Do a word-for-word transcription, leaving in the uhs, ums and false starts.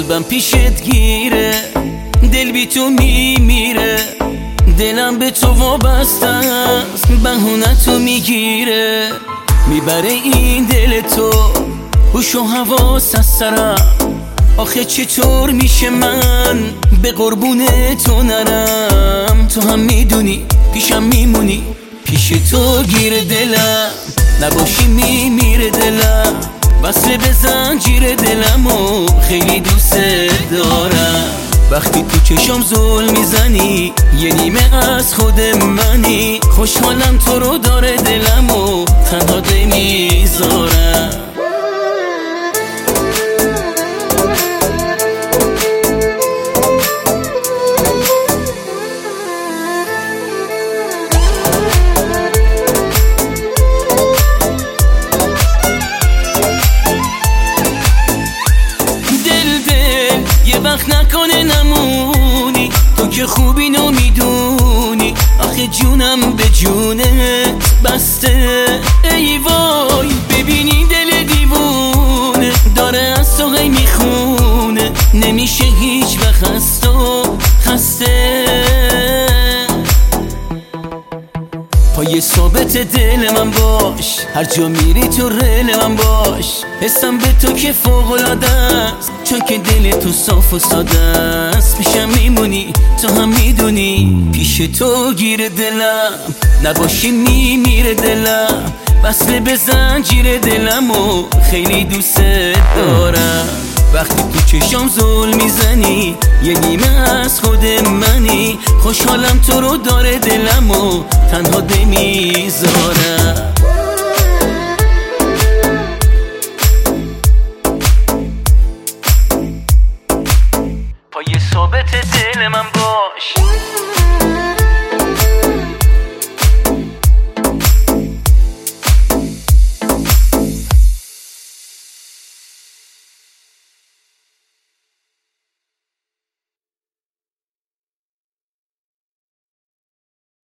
قلبم پیشت گیره، دل بی تو میمیره، دلم به تو وابسته است، بهونتو میگیره، میبره این دل تو هوش و حواس از سرم. آخه چطور میشه من به قربون تو نرم؟ تو هم میدونی پیشم میمونی، پیش تو گیر دلم، نباشی میمیره دلم، وصل به زنجیر دلم و خیلی دوست دارم. وقتی تو چشم زل میزنی یه نیمه از خود منی، خوشحالم تو رو داره دلم و تنها نمیذارم. وقت نکنه نمونی، تو که خوبی نو میدونی، آخه جونم به جونه بسته. ای وای ببینی دل دیوونه داره از تو غی میخونه، نمیشه هیچ وقت از تو خسته. پای ثابت دل من باش، هر جا میری تو رل من باش، حسم به تو که فوق العاده است، چون که دل تو صاف و ساده است. پیشم میمونی تو هم میدونی، پیش تو گیر دلم، نباشی میمیره دلم، وصل به زنجیر دلم و خیلی دوست دارم. وقتی تو چشم زل میزنی یه نیمه از خود منی، خوشحالم تو رو داره دلم و تنها نمیذارم.